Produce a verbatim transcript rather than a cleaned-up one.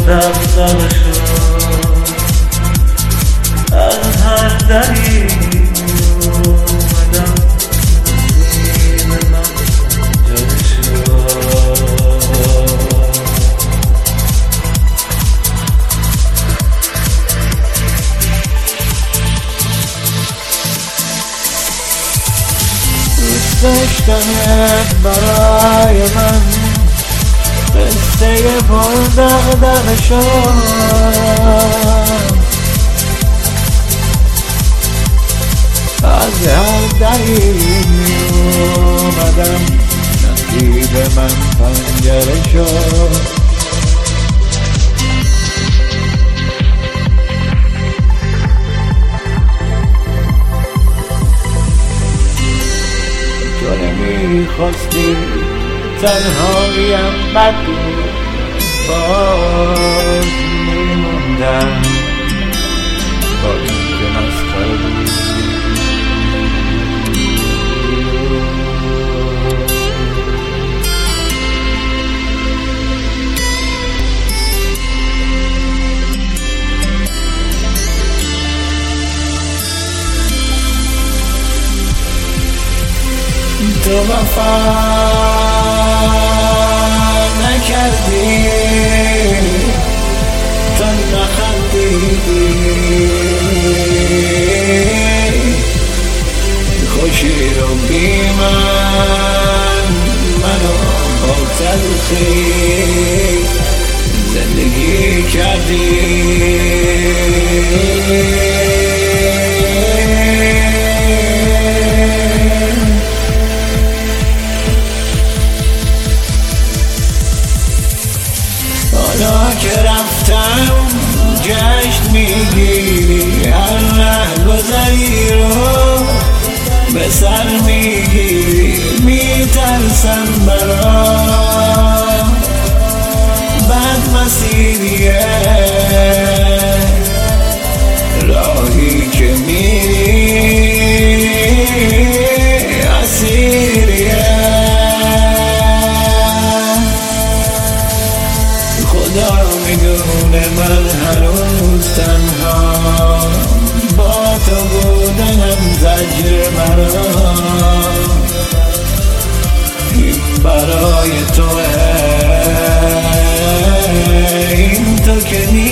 دغدغه شد، از هر دری اومدم نصیب من جاری شد. دوست داشتنت برای من قصه پر دغدغه شد، از هر دری اومدم نصیب من پنجره شد. تو نمیخواستی تنهاییم بد بود، باز میموندم با اینکه مسخره بود. تو وفا نکردی، تو نخندیدی، خوشی رو بی من منو با تلخی زندگی کردی. حالا که رفتم جشن میگیری، هر رهگذری رو به سر میگیری. میترسم برا بد مسیریه، راهی که میری اسیریه. خدا میدونه من هنوز تنها با تو بودنم زجر مرا. این برای توه، این تو که